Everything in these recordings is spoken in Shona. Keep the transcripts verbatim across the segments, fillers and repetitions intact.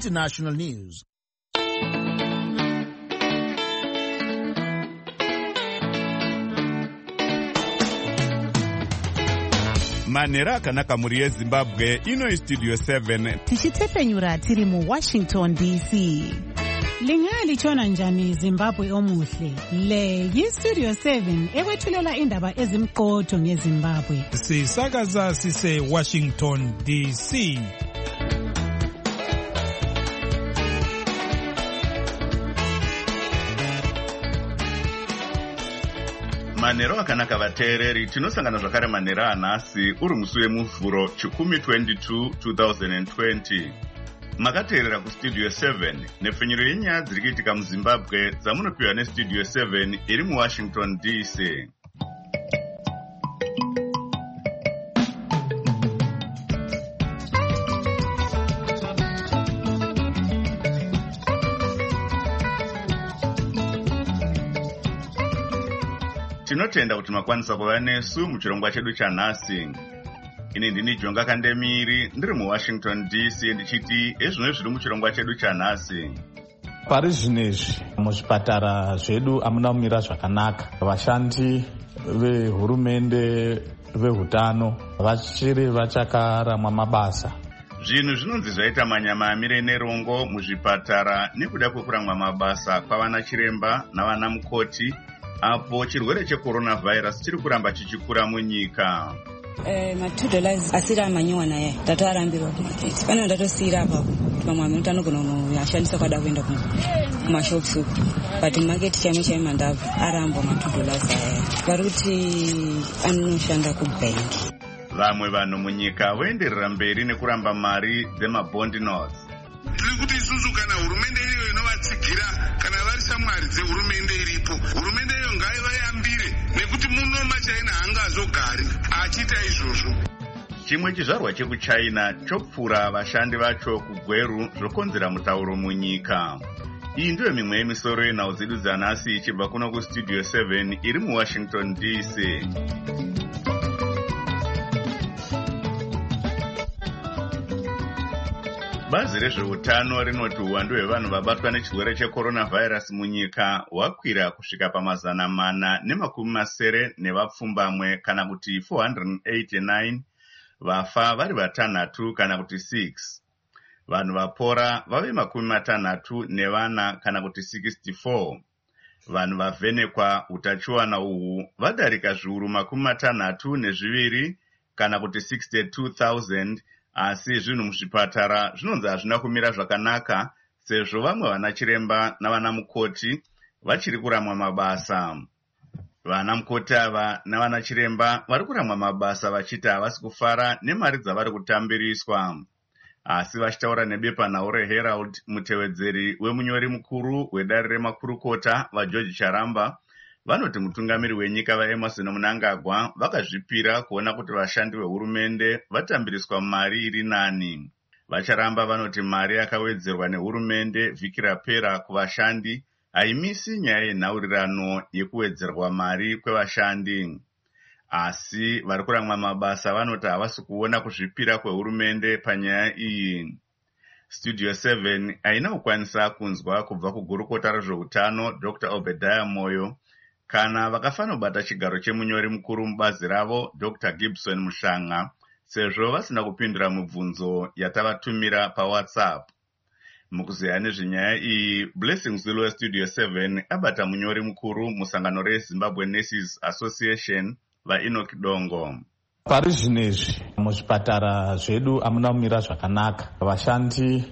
international news. Manera akanaka muri yeZimbabwe ino studio seven tichitsepenyura tiri mu Washington D C. Lingali chona njani Zimbabwe omuhle. Le yi Studio seven ekwethulela indaba ezimqotho ngeZimbabwe. Sisakaza sise Washington D C. Manero akanaka vateereri tinosangana zvakare manero anhasi uri musi wemuvhuro chikumi twenty-two twenty twenty. Makateerera kustudio seven nepfenyuro yenyaya dziri kuitika muZimbabwe dzamunopiwa nestudio seven iri muWashington D C. Tinotenda kuti makwanisa kuva nesu muchirongwa chedu chanhasi. Ini ndini Jonga Kandemiri ndiri muWashington D C ndichiti ezvino zviri muchirongwa chedu chanhasi. Pari zvinezvi muzvipatara zvedu hamuna kumira zvakanaka. Vashandi vehurumende vehutano vachiri vachakaramwa mabasa. Zvinhu zvinonzi zvaita manyama amire nerongo muzvipatara nekuda kwekuramwa mabasa kwavana chiremba navana mukoti apo chirwere checoronavirus chiri kuramba chichikura munyika. Eh, ma two dollars asira manyowa naye tatarambirwa kumaketi kana ndatosira apapo pamwe munhu anogona yashandisa kwada kuenda kumashops but market chaimo chaimo ndabva aramba ma two dollars aya paruti anoshanda kubank. Vamwe vanhu munyika voenderera mberi nekuramba mari dzemabondi notes. Tiri kuti isusu kana hurumende iyo inovatsigira kana vari shamwari dzehurumende iripo, hurumende iyo ngaivayambire nekuti muno machaina haangazogari achita izvozvo. Chimwe chizvarwa chekuchina chopfura vashandi vacho kugweru zvokonzera mutauro munyika. Iyi ndiyo mimwe yemisoro yenhau dzedu dzanhasi ichibva kuno kustudio seven iri muWashington D C. Bazi rezveutano rinoti uwandu hwevanhu vabatwa nechirwere checoronavirus munyika hwakwira kusvika pamazana mana nemakumi masere nevapfumbamwe kana kuti four hundred eighty-nine, vafa vari vatanhatu kana kuti six. Vanhu vapora vave makumi matanhatu nevana kana kuti sixty-four. Vanhu vavhenekwa utachiwana uhu vadarika zviuru makumi matanhatu nezviviri kana kuti sixty-two thousand. Asi zvinhu muzvipatara zvinonzi hazvina kumira zvakanaka sezvo vamwe vana chiremba navana mukoti vachiri kuramwa mabasa. Vana mukoti ava navana chiremba vari kuramwa mabasa vachiti havasi kufara nemari dzavari kutambiriswa. Asi vachitaura nebepanhau reHerald, mutevedzeri wemunyori mukuru wedare remakurukota vaGeorge Charamba vanoti mutungamiri wenyika vaEmmerson Mnangagwa vakazvipira kuona kuti vashandi vehurumende vatambiriswa mari iri nani. Vacharamba vanoti mari yakawedzerwa nehurumende vhiki rapera kuvashandi haimisi nyaya yenhaurirano yekuwedzerwa mari kwevashandi. Asi vari kuramwa mabasa vanoti havasi kuona kuzvipira kwehurumende panyaya iyi. Studio seven haina kukwanisa kunzwa kubva kugurukota rezveutano Doctor Obadiah Moyo kana vakafanira kubata chigaro chemunyori mukuru mubazi ravo Doctor Gibson Mushanga sezvo vasina kupindura mibvunzo yatavatumira paWhatsApp. Mukuzeya nezvenyaya iyi, Blessing Zulu weStudio seven abata munyori mukuru musangano reZimbabwe Nurses Association vaEnoch Dongo. Pari zvinezvi muzvipatara zvedu hamuna kumira zvakanaka. Vashandi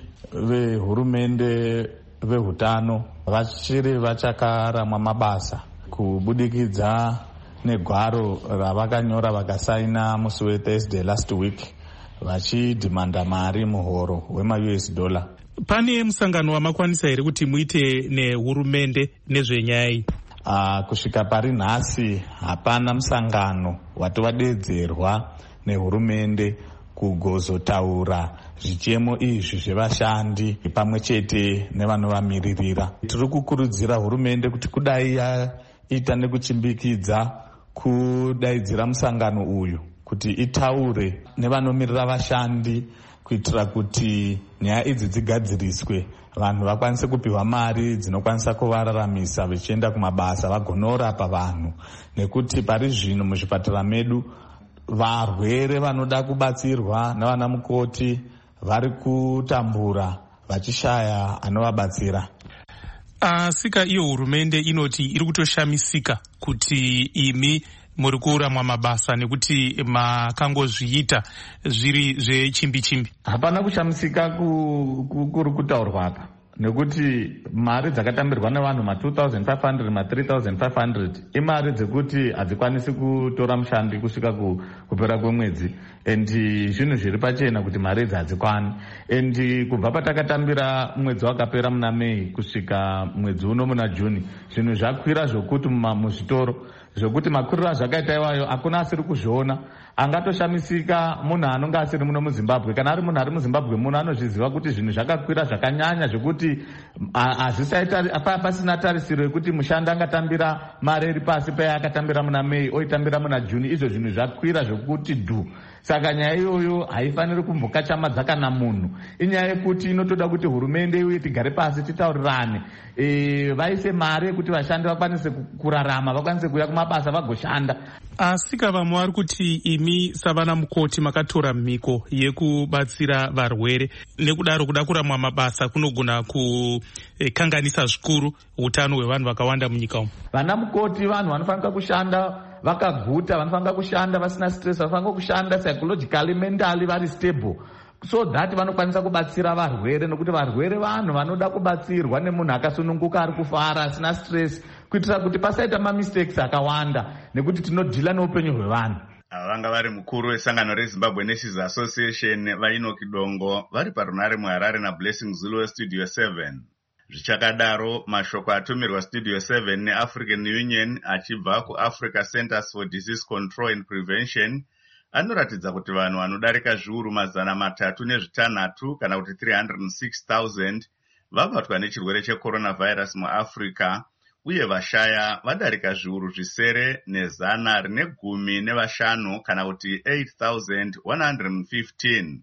vehurumende vehutano vachiri vachakaramwa mabasa kubudikidza negwaro ravakanyora vakasaina musi weThursday last week vachidhimanda mari muhoro wema-U S dollar. Pane musangano wamakwanisa here kuti muite nehurumende nezvenyaya iyi? Uh, kusvika pari nhasi hapana musangano watovadedzerwa nehurumende kugozotaura zvichemo izvi zvevashandi pamwe chete nevanovamiririra. Tiri kukurudzira hurumende kuti kudai yaita nekuchimbikidza kudaidzira musangano uyu kuti itaure nevanomirira vashandi kuitira kuti nyaya idzi dzigadziriswe, vanhu vakwanise kupiwa mari dzinokwanisa kuvararamisa vachienda kumabasa vagonorapa vanhu. Nekuti pari zvino muzvipatara medu varwere vanoda kubatsirwa navana mukoti vari kutambura vachishaya anovabatsira. Asika iyo hurumende inoti iri kutoshamisika kuti imi muri kuramwa mabasa nekuti makangozviita zviri zvechimbi chimbi. Hapana kushamisika kuri kutaurwa apa, nekuti mari dzakatambirwa nevanhu ma two thousand five hundred ma three thousand five hundred imari dzekuti hadzikwanisi kutora mushandi kusvika kupera kwemwedzi, endi zvinhu zviri pachena kuti mari idzi hadzikwani. Endi kubva patakatambira mwedzi wakapera muna Mei kusvika mwedzi uno muna Juni, zvinhu zvakwira zvokuti muzvitoro zvokuti makuriro azvakaita iwayo hakuna asiri kuzviona. Angatoshamisika munhu anonge asiri muno muZimbabwe. Kana ari munhu ari muZimbabwe muno anozviziva kuti zvinhu zvakakwira zvakanyanya zvokuti pasina tarisiro yekuti mushandi angatambira mari iri pasi payaakatambira muna Mei oitambira muna Juni. Izvo zvinhu zvakwira zvokuti dhu. Saka nyaya iyoyo haifaniri kumbokachamadza kana munhu. Inyaya yekuti inotoda kuti hurumende iuye tigare pasi titaurirane, e, vaise mari yekuti vashandi vakwanise kurarama, vakwanise kuuya kumabasa vagoshanda. Asika vamwe vari kuti imi savana mukoti makatora mhiko yekubatsira varwere, nekudaro kuda kuramwa mabasa kunogona kukanganisa zvikuru utano hwevanhu vakawanda munyika umu. Vana mukoti vanhu vanofanira kushanda vakaguta, vanofanira kushanda vasina stress, vanofanira kushanda psychologically mentally vari stable, so that vanokwanisa kubatsira varwere, nokuti varwere vanhu vanoda kubatsirwa nemunhu akasununguka ari kufara asina stress, kuitira kuti pasaita mamistakes akawanda, nekuti tinodhila neupenyu hwevanhu. Vanga vari mukuru wesangano reZimbabwe Nurses Association vainoki Dongo vari parunare muHarare naBlessing Zulu weStudio seven. Zvichakadaro, mashoko atumirwa Studio seven neAfrican Union achibva kuAfrica Centers for Disease Control and Prevention anoratidza kuti vanhu vanodarika zviuru mazana matatu nezvitanhatu kana kuti three hundred six thousand vabatwa nechirwere checoronavirus muAfrica, uye vashaya vadarika zviuru zvisere nezana rine gumi nevashanu kana kuti eight thousand one hundred fifteen.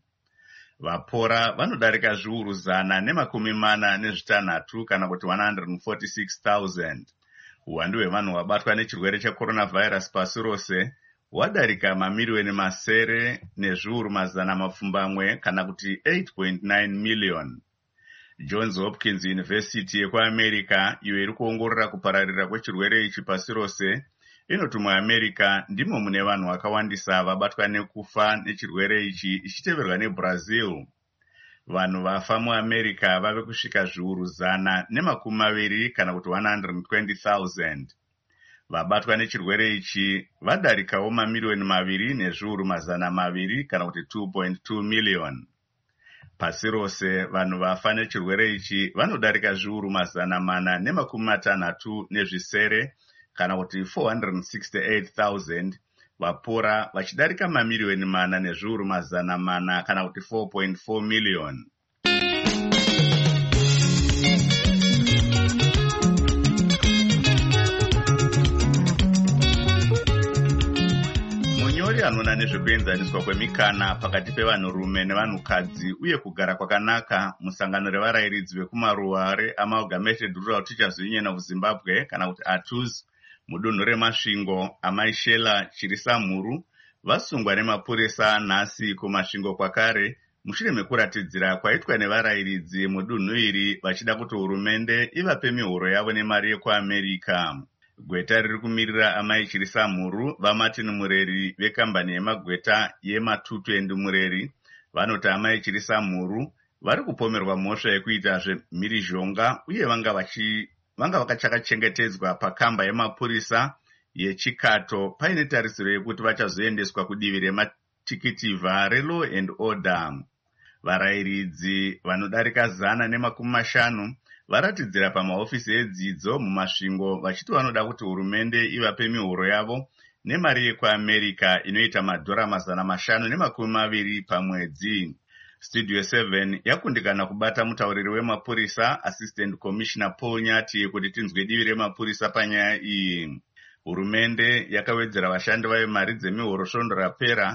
Vapora vanodarika zviuru zana nemakumi mana nezvitanhatu kana kuti one hundred forty-six thousand. Uwandu hwevanhu vabatwa nechirwere checoronavirus pasi rose wadarika mamiliyoni masere nezviuru mazana mapfumbamwe kana kuti eight point nine million. Johns Hopkins University yekuAmerica, iyo iri kuongorora kupararira kwechirwere ichi pasi rose, inoti muAmerica ndimo mune vanhu vakawandisa vabatwa nekufa nechirwere ichi, ichiteverwa neBrazil. Vanhu vafa muAmerica vave kusvika zviuru zana nemakumi maviri kana kuti one hundred twenty thousand. Vabatwa nechirwere ichi vadarikawo mamiliyoni maviri nezviuru mazana maviri kana kuti two point two million. Pasi rose vanhu vafa nechirwere ichi vanodarika zviuru mazana mana nemakumi matanhatu nezvisere kana kuti four hundred sixty-eight thousand, vapora vachidarika mamiliyoni mana nezviuru mazana mana kana kuti four point four million. Munyori anoona nezvekuenzaniswa kwemikana pakati pevanhurume nevanhukadzi uye kugara kwakanaka musangano revarayiridzi vekumaruware Amalgamated Rural Teachers Union of Zimbabwe kana kuti A T U Z mudunhu reMasvingo, Amai Shela Chirisamhuru vasungwa nemapurisa nhasi kuMasvingo kwakare mushure mekuratidzira kwaitwa nevarayiridzi mudunhu iri vachida kuti hurumende ivape mihoro yavo nemari yekuAmerica. Gweta riri kumirira Amai Chirisamhuru vaMartin Mureri vekambani yemagweta yeMatutu endi Mureri vanoti Amai Chirisamhuru vari kupomerwa mhosva yekuitazve mhirizhonga uye vanga vachi vanga vakachakachengetedzwa pakamba yemapurisa yechikato paine tarisiro yekuti vachazoendeswa kudivi rematikiti-vha reLaw and Order. Varayiridzi vanodarika zana nemakumi mashanu varatidzira pamahofisi edzidzo muMasvingo vachiti vanoda kuti hurumende ivape mihoro yavo nemari yekuAmerica inoita madhora mazana mashanu nemakumi maviri pamwedzi. Studio seven yakundikana kubata mutauriri wemapurisa Assistant Commissioner Paul Nyati kuti tinzwe divi remapurisa panyaya iyi. Hurumende yakawedzera vashandi vayo mari dzemihoro svondo rapera,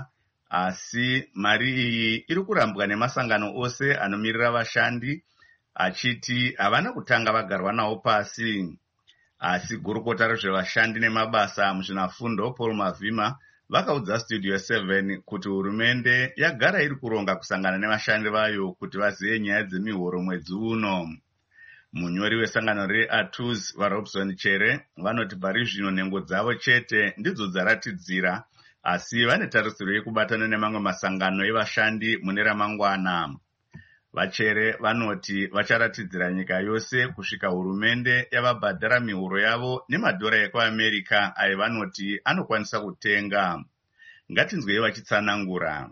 asi mari iyi iri kurambwa nemasangano ose anomirira vashandi achiti havana kutanga vagarwa nawo pasi. Asi gurukota rezvevashandi nemabasa muzvinafundo Paul Mavhima vakaudza Studio seven kuti hurumende yagara iri kuronga kusangana nevashandi vayo kuti vazive nyaya dzemihoro mwedzi uno. Munyori wesangano reA T U S vaRobson Chere vanoti pari zvino nhengo dzavo chete ndidzo dzaratidzira, asi vane tarisiro yekubatana nemamwe masangano evashandi mune ramangwana. Vachere vanoti vacharatidzira nyika yose kusvika hurumende yavabhadhara mihoro yavo nemadhora ekuAmerica ayo vanoti anokwanisa kutenga. Ngatinzwei vachitsanangura.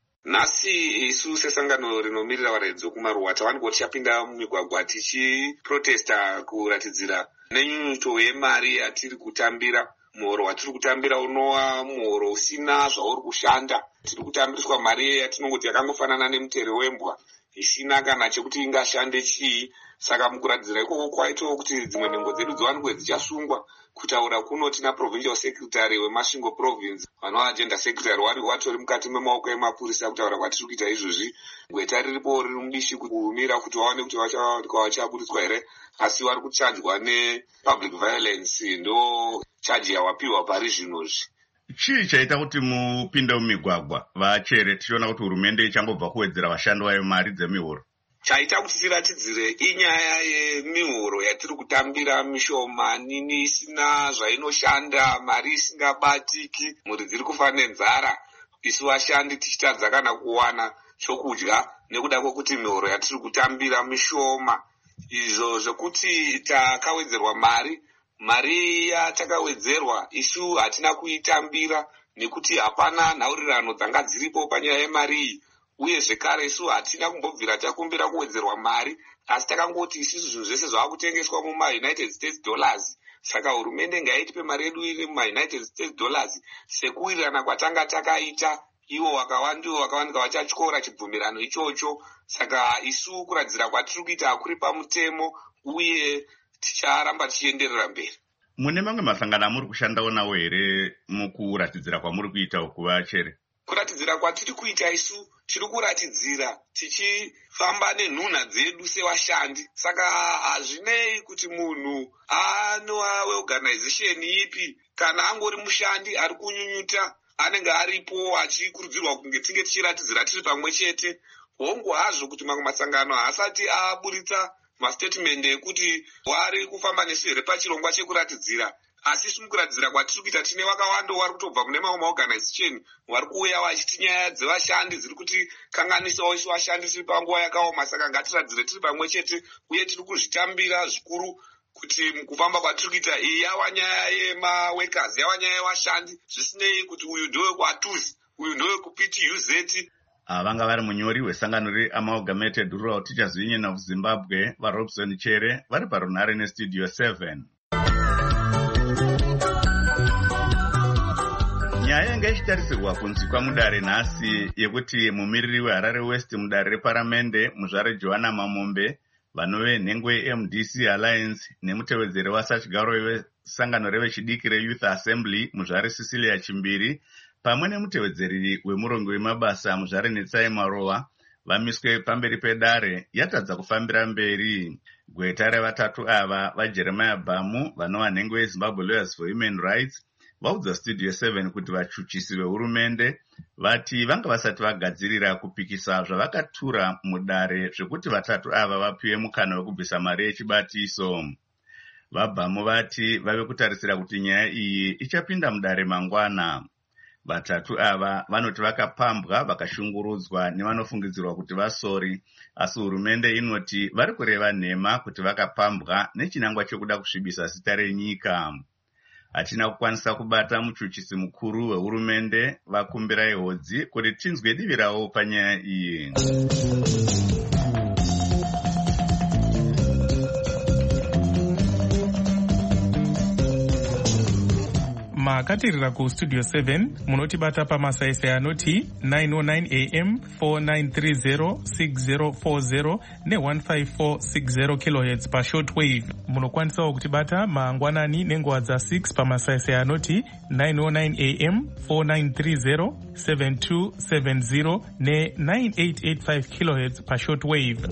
Nhasi isu sesangano rinomirira varedzi kumaruwa tavanongoti tichapinda mumigwagwa tichiprotesta kuratidzira nenyunyuto yemari yatiri kutambira. Muhoro watiri kutambira unova muhoro usina zvauri kushanda. Tiri kutambiriswa mari yatinongoti yakangofanana nemutere wembwa isina kana chekuti ingashande chii. Saka mukuratidzira ikoko kwaitawo kuti dzimwe nhengo dzedu dziwanikwe dzichasungwa. Kutaura kuno tina provincial secretary weMasvingo province vanova agenda secretary wari watori mukati memaoko emapurisa kutaura kwatiri kuita izvozvi. Gweta riripo riri mubishi kumira kuti vaone kuti vachaburitswa here, asi vari kuchanjwa nepublic violence ndo chaji yawapiwa pari zvinozvi. Chii chaita kuti mupinde mumigwagwa Vachere tichiona kuti hurumende ichangobva kuwedzera vashandi vayo mari dzemihoro? Chaita kuti tiratidzire inyaya yemihoro yatiri kutambira mishomanini isina zvainoshanda, mari isingabatiki, mhuri dziri kufa nenzara, isu vashandi tichitadza kana kuwana chokudya nekuda kwekuti mihoro yatiri kutambira mishoma. Izvo zvekuti takawedzerwa mari, mari yatakawedzerwa isu hatina kuitambira nekuti hapana nhaurirano dzanga dziripo panyaya yemari iyi. Uye zvekare isu hatina kumbobvira takumbira kuwedzerwa mari, asi takangoti isusu zvinhu zvese zvaakutengeswa muma-United States dollars. Saka hurumende ngaitipe mari yedu iri muma-United States dollars sekuwirirana kwatanga takaita. Ivo wakawandiwo wakawanika vachatyora chibvumirano ichocho. Saka isu kuradzira kwatiri kuita hakuri pamutemo uye ticharamba tichienderera mberi. Mune mamwe masangano amuri kushandawo nawo here mukuratidzira kwamuri kuita Vachere? Kuratidzira kwatiri kuita isu tiri kuratidzira tichifamba nenhunha dzedu sevashandi. Saka hazvinei kuti munhu anova weorganization ipi, kana angori mushandi ari kunyunyuta anenge aripo achikurudzirwa kunge tinge tichiratidzira tiri pamwe chete. Hongu hazvo kuti mamwe masangano haasati aburitsa mastatement ekuti wari kufamba nesu here pachirongwa chekuratidzira, asi isu mukuratidzira kwatiri kuita tine vakawanda vari kutobva mune mamwe maorganization vari kuuya vachiti nyaya dzevashandi dziri kuti kanganisawo isu vashandi tiri panguva yakaoma. Saka ngatiratidzire tiri pamwe chete uye tiri kuzvitambira zvikuru kuti mukufamba kwatiri kuita iyi yava nyaya yemaworkers, yava nyaya yevashandi, zvisinei kuti uyu ndowekwa T U S, uyu ndowekuP T U Z. Vanga vari munyori wesangano reAmalgamated Rural Teachers Union of Zimbabwe vaRobson Chere vari parunhare neStudio seven. Nyaya yanga ichitarisirwa kunzwikwa mudare nhasi yekuti mumiriri weHarare West mudare reparamende muzvare Joanna Mamombe vanove nhengo yeM D C Alliance nemutevedzeri wasachigaro wesangano revechidiki reYouth Assembly muzvare Cecilia Chimbiri pamwe nemutevedzeri wemurongo wemabasa muzvare Netsai Marowa vamiswe pamberi pedare yatadza kufambira mberi. Gweta revatatu ava vaJeremiah Bamu vanova nhengo yeZimbabwe Lawyers for Human Rights vaudza Studio seven kuti vachuchisi vehurumende vati vanga vasati vagadzirira kupikisa zvavakatura mudare zvekuti vatatu ava vapiwe mukana wekubvisa mari yechibatiso. VaBamu vati vave kutarisira kuti nyaya iyi ichapinda mudare mangwana. Vatatu ava vanoti vakapambwa vakashungurudzwa nevanofungidzirwa kuti vasori, asi hurumende inoti vari kureva nhema kuti vakapambwa nechinangwa chekuda kusvibisa zita renyika. Hatina kukwanisa kubata muchuchisi mukuru wehurumende vakumbirai hodzi kuti tinzwe divi ravo panyaya iyi. makatirira kustudio seven munotibata pamasaisai anoti nine oh nine a m four nine three zero six zero four zero ne one five four six zero kilohertz pashortwave. Munokwanisawo kutibata mangwanani nenguva dza6 pamasaisai anoti nine oh nine a m four nine three zero seven two seven zero ne nine eight eight five kilohertz pashortwave.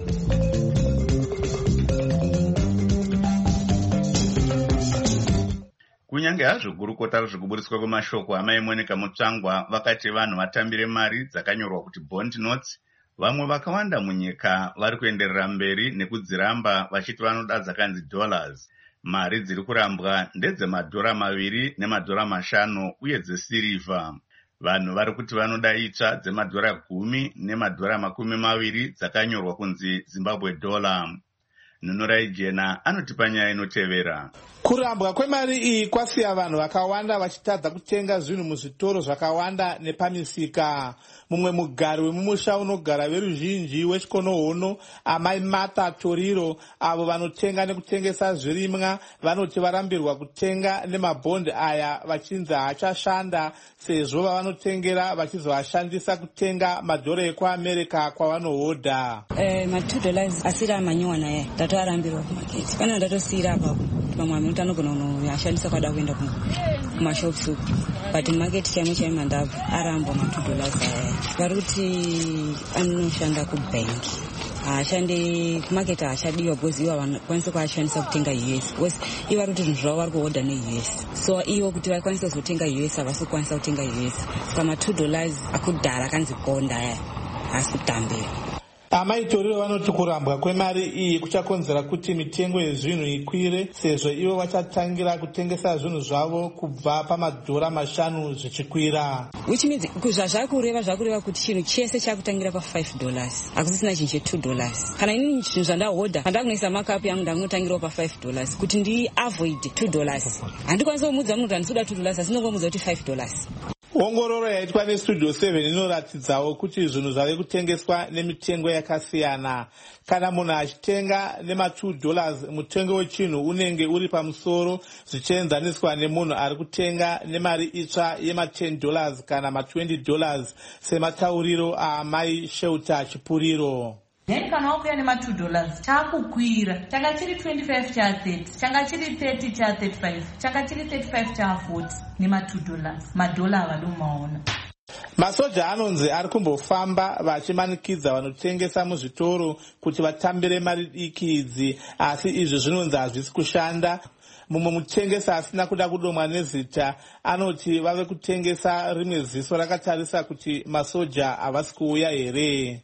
kunyange hazvo gurukota rezvekuburiswa kwemashoko amaimweneka mutsvangwa vakati vanhu vatambire mari dzakanyorwa kuti bond notes, vamwe vakawanda munyika vari kuenderera mberi nekudziramba vachiti vanoda dzakanzi dollars. Mari dziri kurambwa ndedzemadhora maviri nemadhora mashanu uye dzesirivha. Vanhu vari kuti vanoda itsva dzemadhora gumi nemadhora makumi maviri dzakanyorwa kunzi Zimbabwe dollar. Nunurai Jena anotipa nyaya inotevera. Kurambwa kwemari iyi kwasiya vanhu vakawanda vachitadza kutenga zvinhu muzvitoro zvakawanda nepamisika. Mumwe mugari wemumusha unogara veruzhinji wechikonohono, amai Martha Toriro, avo vanotenga nekutengesa zvirimwa, vanoti varambirwa kutenga nemabhondi aya vachinzi haachashanda sezvo vavanotengera vachizovashandisa kutenga madhora ekuAmerica kwavanohodha. Eh, ma two dollars asiri amanyiwa naye tatoarambirwa kumaketi. Pana ndatosiyira apapo. Pamwe amwe anogona kunoashandisa kwada kuenda kumashopu, but mumaketi chamwe chaima ndabvu arambwa ma two dollars aya. Vari kuti anoshanda kubhengi, haashande kumaketi, haashadiwa because ivo vanokwanisa kuashandisa kutenga U S. Ivo vari kuti zvinhu zvavo vari kuhodha ne-U S, so ivo kuti vakwanisa kuzotenga U S havasi kukwanisa kutenga U S. Saka ma two dollars akudhara akanzi bonda aya haasi kutambira. Amai Toriro vanoti kurambwa kwemari iyi kuchakonzera kuti mitengo yezvinhu ikwire, sezvo ivo vachatangira kutengesa zvinhu zvavo kubva pamadhora mashanu zvichikwira. Which means zvazvakureva zvakureva kuti chinhu chese chakutangira pa five dollars, hakusisina chinhu che two dollars. Kana inini zvinhu zvandahodha pandakunoisa makapu yangu ndakunotangirawo pa five dollars kuti ndi avoid two dollars. Handikwanisa kumudza munhu kuti handisuda two dollars, asi ndongomudza kuti five dollars. Ongororo yaitwa nestudio seven inoratidzawo kuti zvinhu zvave kutengeswa nemitengo yakasiyana. Kana munhu achitenga nema two dollars, mutengo wechinhu unenge uri pamusoro zvichienzaniswa nemunhu ari kutenga nemari itsva yema ten dollars kana ma twenty dollars sematauriro aamai Sheuta Chipuriro. Then kana wakuya nema two dollars chakukwira, changa chiri twenty-five cha thirty, changa chiri thirty cha thirty-five, changa chiri thirty-five cha forty nema two dollars. Madola avadomaona. Masoja anonzi ari kumbofamba vachimanikidza vanotengesa muzvitoro kuti vatambire mari diki idzi, asi izvi zvinonzi hazvisi kushanda. Mumwe mutengesa asina kuda kudomwa nezita anoti vave kutengesa rimwe ziso rakatarisa kuti masoja havasi kuuya here.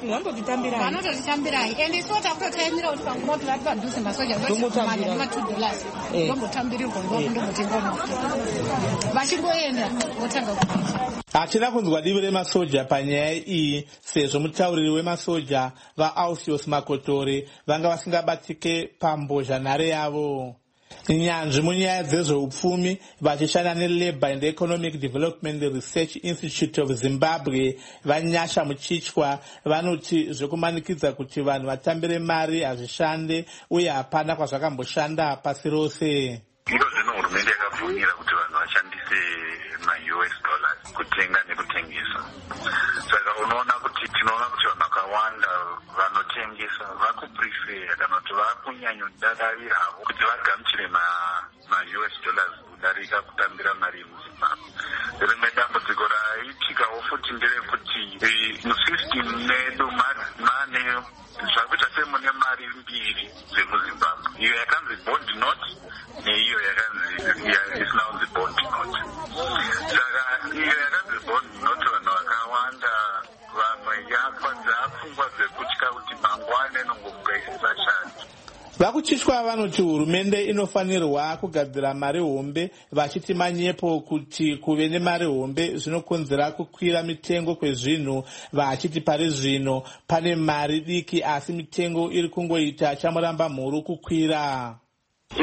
Vanototitambirai ende isu takutotaimira kuti panguva kuti vari padhuze masoja vachikumanya nema two dollars ndombotambirirwa ndombotenga vachingoenda votanga kuita. Hachina kunzwa divi remasoja panyaya iyi, sezvo mutauriri wemasoja vaAusios Makotore vanga vasingabatike pambozhanhare yavo. Nyanzvi munyaya dzezveupfumi vachishanda neLabour and Economic Development Research Institute of Zimbabwe vanyasha muchichwa vanoti zvekumanikidza kuti vanhu vatambire mari hazvishande uye hapana kwazvakamboshanda pasi rose. Iro zvino hurumende yakabvumira kuti vanhu vashandise ma-U S dollars kutenga nekutengesa. Saka unoona kuti tinoona kuti vanhu vakawanda vanotengesa vakuprefera kana kuti vakunyanyodadaviravo kuti vagamuchire ma-U S dollars kudarika kutambira mari yemuZimbabwe. Rimwe dambudziko raitikawo futi nderekuti musystem medu mane zvakuita semune mari mbiri dzemuZimbabwe, iyo yakanzi bond note neiyo yakanzi isinanzi bond note. Saka iyo yakanzi bond note vanhu vakawanda vamwe yafa dzapfungwa dzekutya kuti mangwana inongomuka isisashandi. Vakuchishwa vanoti hurumende inofanirwa kugadzira mari hombe, vachiti manyepo kuti kuve nemari hombe zvinokonzera kukwira mitengo kwezvinhu, vachiti pari zvino pane mari diki asi mitengo iri kungoita chamuramba mhuru kukwira. Inflation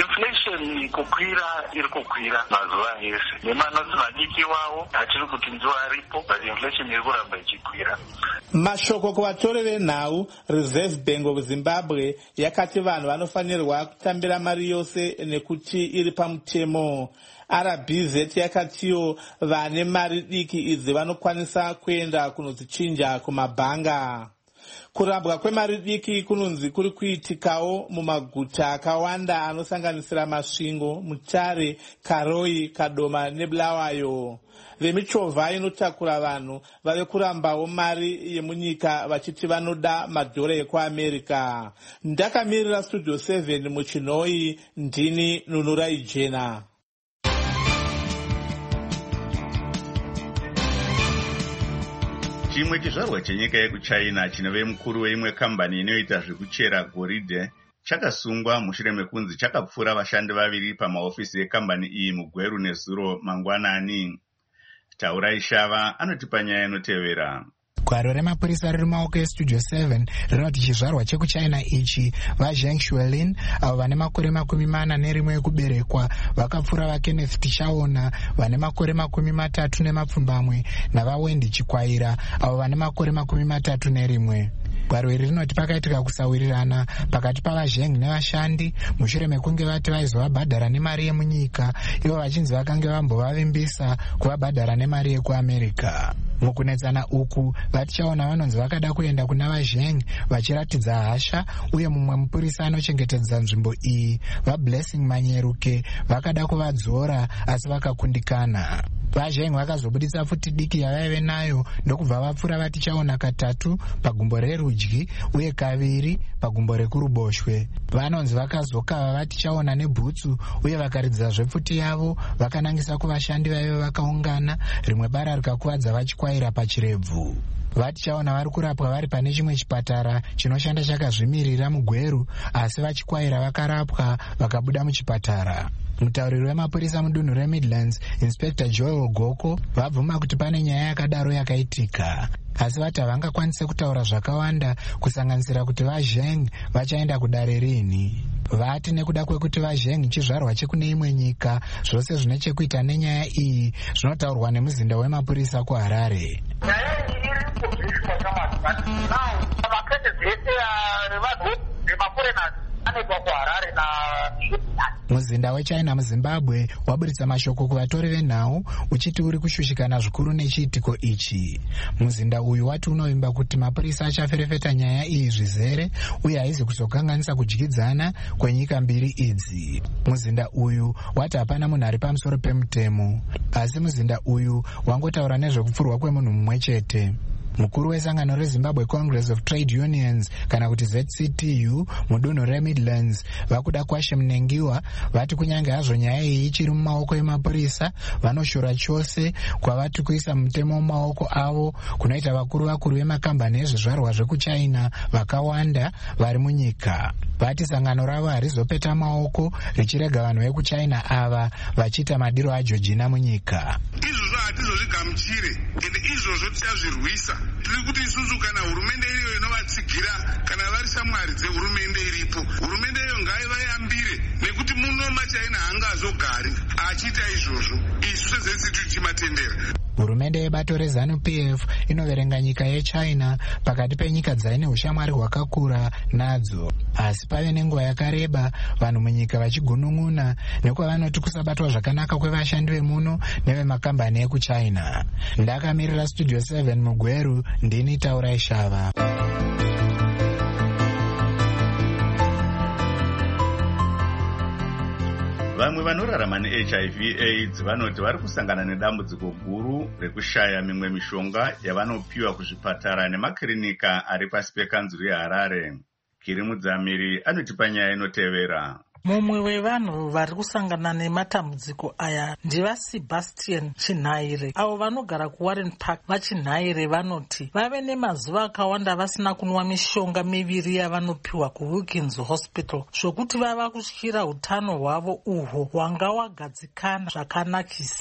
inflation kukwira iri kukwira mazuva ese, nemanoti madiki wavo hatiri kuti ndiwo aripo, but inflation iri kuramba ichikwira. Mashoko kuvatori venhau. Reserve Bank of Zimbabwe yakati vanhu vanofanirwa kutambira mari yose nekuti iri pamutemo. R B Z yakatiwo vane mari diki idzi vanokwanisa kuenda kunodzichinja kumabhanga. Kurambwa kwemari diki kunonzi kuri kuitikawo mumaguta akawanda anosanganisira Masvingo, Mutare, Karoi, Kadoma neBulawayo. Vemichovha inotakura vanhu vave kurambawo mari yemunyika vachiti vanoda madhora ekuAmerica. Ndakamirira Studio seven muChinoi, ndini Nunurai Jena. Chimwe chizvarwa chenyika yekuchina chinove mukuru weimwe kambani inoita zvekuchera goridhe chakasungwa mushure mekunzi chakapfura vashandi vaviri pamaofisi ekambani iyi mugweru nezuro mangwanani. Taurai Shava anotipa nyaya inotevera. Gwaro remapurisa riri mumaoko eStudio seven rinoti chizvarwa chekuchina ichi vaZheng Shuelin avo vane makore makumi mana nerimwe ekuberekwa vakapfura vaKenneth Tichaona vane makore makumi matatu nemapfumbamwe navaWendy Chikwaira avo vane makore makumi matatu nerimwe. Gwaro iri rinoti pakaitika kusawirirana pakati pavaZheng nevashandi mushure mekunge vati vaizovabhadhara nemari yemunyika, ivo vachinzi vakange vambovavimbisa kuvabhadhara nemari yekuAmerica. Mukunetsana uku vatichaona vanonzi vakada kuenda kuna vaZheng vachiratidza hasha, uye mumwe mupurisa anochengetedza nzvimbo iyi vaBlessing Manyeruke vakada kuvadzora asi vakakundikana. VaZheng vakazobudisa futi diki yavaive nayo ndokubva vapfura vatichaona katatu pagumbo rerudyi uye kaviri pagumbo rekuruboshwe. Vanonzi vakazokava vatichaona nebhutsu uye vakaridza zvefuti yavo vakanangisa kuvashandi vaive vakaungana, rimwe bara rikakuvadza vachikwaira pachirebvu. Vatichaona vari kurapwa vari pane chimwe chipatara chinoshanda chakazvimirira mugweru, asi vachikwaira vakarapwa vakabuda muchipatara. Mutauriri wemapurisa mudunhu reMidlands, Inspector Joel Goko, vabvuma kuti pane nyaya yakadaro yakaitika, asi vati havangakwanise kutaura zvakawanda kusanganisira kuti vaZheng vachaenda kudare rini. Vati nekuda kwekuti vaZheng chizvarwa chekune imwe nyika, zvose zvine chekuita nenyaya iyi zvinotaurwa nemuzinda wemapurisa kuHarare. Nyaya iyi iri kubviswa chamazivati nao makete dzese revanhu vemaforeigners anebva kuHarare na muzinda wechina muZimbabwe waburitsa mashoko kuvatori venhau uchiti uri kushushikana zvikuru nechiitiko ichi. Muzinda uyu wati unovimba kuti mapurisa achaferefeta nyaya iyi zvizere uye haizi kuzokanganisa kudyidzana kwenyika mbiri idzi. Muzinda uyu wati hapana munhu ari pamusoro pemutemo, asi muzinda uyu wangotaura nezvekupfurwa kwemunhu mumwe chete. Mukuru wesangano reZimbabwe Congress of Trade Unions kana kuti Z C T U mudunhu reMidlands vakuda Kwashe Mnengiwa vati kunyange hazvo nyaya iyi ichiri mumaoko emapurisa, vanoshora chose kwavati kuisa mutemo mumaoko avo kunoita vakuru vakuru vemakambani ezvizvarwa zvekuchina vakawanda vari munyika. Vati sangano ravo harizopeta maoko richirega vanhu vekuchina ava vachiita madiro aJorgina munyika. Izvozvo hatizozvigamuchire ende izvozvo tichazvirwisa. Tiri kuti isusu kana hurumende iyo inovatsigira kana vari shamwari dzehurumende iripo, hurumende iyo ngaivayambire nekuti muno machaina haangazogari achiita izvozvo. Isu sezvetsiti tichimatendera. Hurumende yebato reZanu P F inoverenga nyika yechina pakati penyika dzaine ushamwari hwakakura nadzo, asi pave nenguva yakareba vanhu munyika vachigunun'una nekwavanoti kusabatwa zvakanaka kwevashandi vemuno nevemakambani ekuchina. Ndakamirira Studio seven mugweru, ndini Taurai Shava. Vamwe vanorarama neH I V AIDS vanoti vari kusangana nedambudziko guru rekushaya mimwe mishonga yavanopiwa kuzvipatara nemakirinika ari pasi pekanzuru yeHarare. Kiri Mudzamiri anotipa nyaya inotevera. Mumwe wevanhu vari kusangana nematambudziko aya ndivaSebastian Chinhaire avo vanogara kuWarren Park. VaChinhaire vanoti vave nemazuva akawanda vasina kunwa mishonga miviri yavanopiwa kuWilkins Hospital, zvokuti vava kutyira utano hwavo uhwo hwanga hwagadzikana zvakanakisa.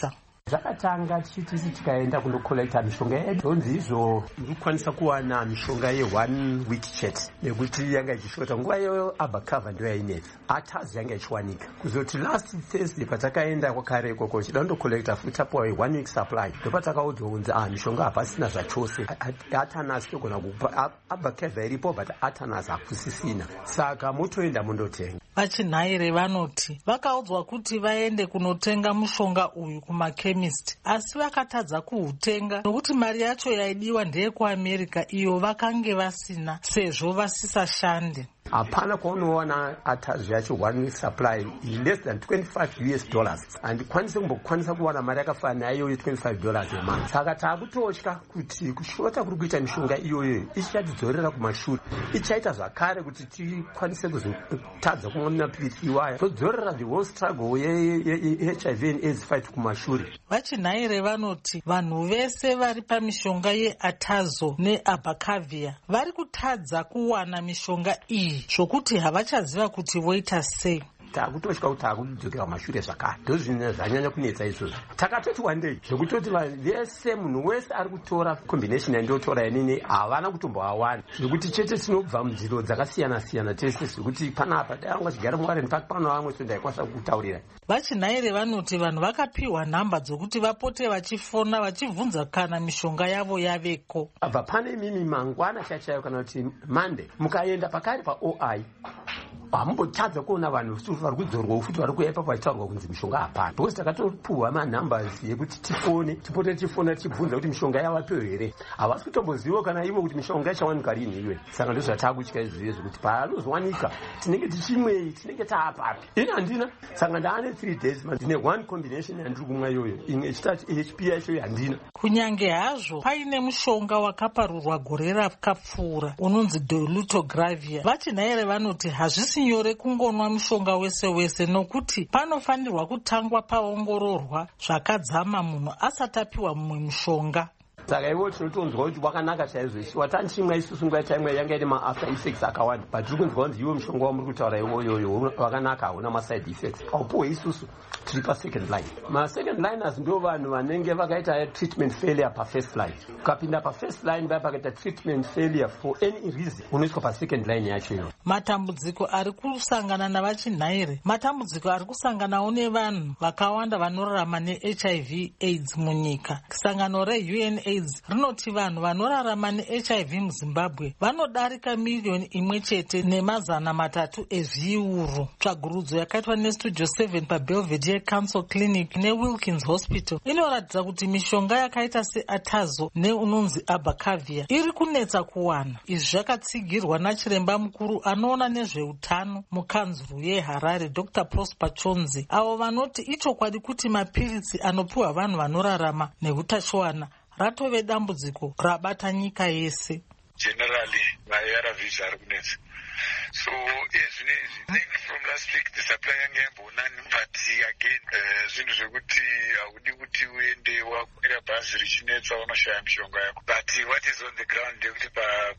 Zvakatanga tichiti tikaenda kundokolekta mishonga yedu donzi izvo ndikukwanisa kuwana mishonga ye-one week chete nekuti yanga ichishota nguva iyoyo abacava ndo yainetsa atazi yanga ichiwanika kuzoti last Thursday patakaenda kwakare ikoko chida kundokolekta futi tapuwa ye-one week supply ndopatakaudza kunzi ah mishonga hapasina zvachose atanasi togona kupa abacava iripo but atanasi hakusisina saka motoenda mundotenga. Vachinhaire vanoti vakaudzwa kuti vaende kunotenga mushonga uyu kumakhemist asi vakatadza kuutenga nokuti mari yacho yaidiwa ndeyekuamerica iyo vakange vasina sezvo vasisashande. Hapana kwaunoona atazi yacho one week supply less than twenty-five US dollars handikwanise kumbokwanisa kuwana mari yakafanana iyoyo twenty-five dollars a month. Saka taakutotya kuti kushota kuri kuita mishonga iyoyo ichatidzorera kumashure ichaita zvakare kuti tikwanise kuzotadza kumwa mapilisi iwaya todzorera the whole struggle ye-H I V and AIDS fight kumashure. Vachinhaire vanoti vanhu vese vari pamishonga yeatazo neabacavia vari kutadza kuwana mishonga iyi zvokuti havachaziva kuti voita sei. Takutosvika kuti takudzokera kumashure zvakare ndozvine zvanyanya kunetsa izvozvo. Takatoti wandei zvekutoti vese munhu wese ari kutora combination yandotora inini havana kutomboawana zvekuti chete tinobva munziro dzakasiyana siyana tese zvekuti panapa dai anga chigara muwarren park pano vamwe so ndaikwanisa kukutaurira. Vachinhaire vanoti vanhu vakapiwa nhamba dzokuti vapote vachifona vachibvunza kana mishonga yavo yaveko. Abva pane mimi mangwana chachayo kana kuti Monday mukaenda pakare paO I hamumbotadza kuona vanhu vari kudzorwa futi vari kuya ipapo vachitaurwa kunzi mishonga hapana because takatopuhwa manhumbers yekuti tifone tipote tifona tichibvunza kuti mishonga yavapewo here havasi kutomboziva kana ivo kuti mishonga ichawanika rini iwe. Saka ndozvatakutya izviye zvekuti paanozowanika tinenge tichimwei tinenge taapapi ini handina. Saka ndaane three days ndine one combination yandiri kumwa iyoyo imwe ichitati H P yacho handina. Kunyange hazvo paine mushonga wakaparurwa gore rakapfuura unonzi dolutegravir vachinhaire vanoti hazvisi nyore kungonwa mushonga wese wese nokuti panofanirwa kutangwa paongororwa zvakadzama munhu asati apiwa mumwe mushonga. Saka ivo tinotonzwa kuti wakanaka chaizvo isu watanchimwa isusu nguva taimwe yanga ine maafter effects akawanda but tiri kunzwa kunzi iwo mushonga wamuri kutaura iwoyoyo wakanaka hauna maside effects haupuwe isusu tiri pasecond line. Masecond liners ndo vanhu vanenge vakaita treatment failure pafirst line. Ukapinda pafirst line vaya pakaita treatment failure for any reason unoiswa pasecond line yacho iyo. Matambudziko ari kusangana navachinhaire matambudziko ari kusanganawo nevanhu vakawanda vanorarama neH I V AIDS munyika. Sangano reU N AIDS rinoti vanhu vanorarama neH I V muZimbabwe vanodarika miliyoni imwe chete nemazana matatu ezviuru. Tsvagurudzo yakaitwa nestudio seven paBelvedere Council Clinic neWilkins Hospital inoratidza kuti mishonga yakaita seatazo neunonzi abacavia iri kunetsa kuwana. Izvi zvakatsigirwa nachiremba mukuru anoona nezveutano mukanzuru yeHarare Doctor Prosper Chonzi avo vanoti ichokwadi kuti mapirisi anopiwa vanhu vanorarama neutachiwana ratove dambudziko rabata nyika yese. Generally ma-A R Vs ari kunetsa. So ezvinezvi think from last week the supply yange yambonani but again zvinhu zvekuti haudi kuti uende wakwira bhazi richinetsa unoshaya mishonga yako but what is on the ground ndekuti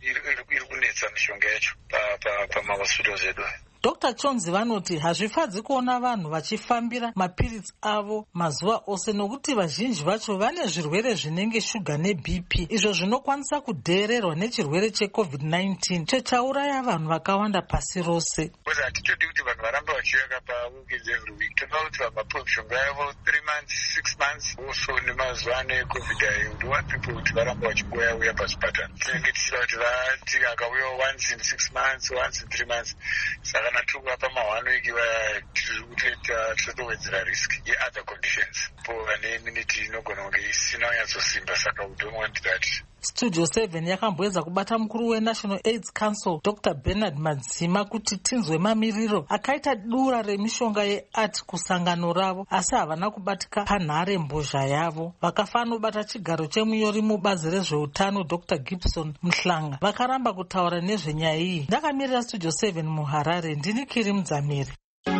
iri kunetsa mishonga yacho pamahospitals edu. Doctor Chonzi vanoti hazvifadzi kuona vanhu vachifambira mapirisi avo mazuva ose nokuti vazhinji vacho vane zvirwere zvinenge shuga neB P izvo zvinokwanisa kudheererwa nechirwere checovid nineteen chechauraya vanhu vakawanda pasi rose. Because hatitodi kuti vanhu varamba vachiuya paweekends every week toda kuti vamapiwe mishonga yavo three months six months also nemazuva ano ecovid ayo we want people kuti varamba vachingoya uya pazvipatara tinenge tichida kuti vati akauya once in six months once in three months saka natuka pamahwano iki tiri kutoita totowedzera risk yeother conditions po vane immunity inogona kunge isina kunyatsosimba saka we don't want that. Studio seven yakamboedza kubata mukuru weNational AIDS Council Doctor Bernard Madzima kuti tinzwe mamiriro akaita dura remishonga yeart kusangano ravo asi havana kubatika panhare mbozha yavo. Vakafanobata chigaro chemunyori mubazi rezveutano Doctor Gibson Mhlanga vakaramba kutaura nezvenyaya iyi. Ndakamirira Studio seven muHarare ndini Kiri Mudzamiri.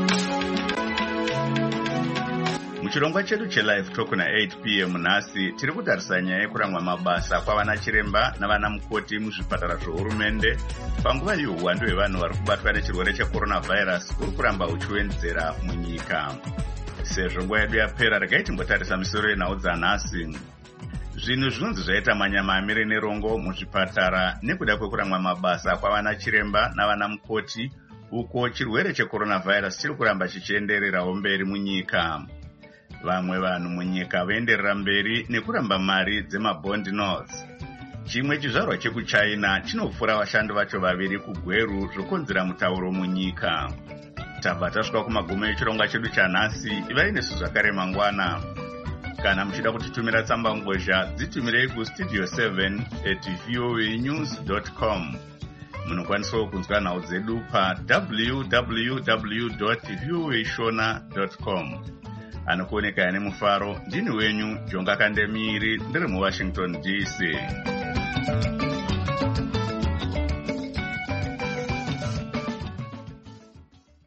Muchirongwa chedu chelive talk na-eight p m nhasi tiri kutarisa nyaya yekuramwa mabasa kwavana chiremba navana mukoti muzvipatara zvohurumende panguva yehuhwando hwevanhu vari kubatwa nechirwere checoronavirus uri kuramba uchiwedzera munyika. sezvo nguva yedu yapera regai timbotarisa misoro yenhau dzanhasi. Zvinhu zvinonzi zvaita manyama amire nerongo muzvipatara nekuda kwekuramwa mabasa kwavana chiremba navana mukoti uko chirwere checoronavirus chiri kuramba chichiendererawo mberi munyika. Vamwe vanhu munyika vaenderera mberi nekuramba mari dzemabond notes. Chimwe chizvarwa chekuchina chinopfura vashandi vacho vaviri kugweru zvokonzera mutauro munyika. Tabva tasvika kumagumo echirongwa chedu chanhasi. Ivai nesu zvakare mangwana. Kana muchida kutitumira tsamba ngozha dzitumirei kustudio seven at voanews dot com. Munokwanisawo kunzwa nhau dzedu pa w w w dot voashona dot com. Anokuoneka ane mufaro ndini wenyu Jonga Kandemiri ndiri muWashington D C.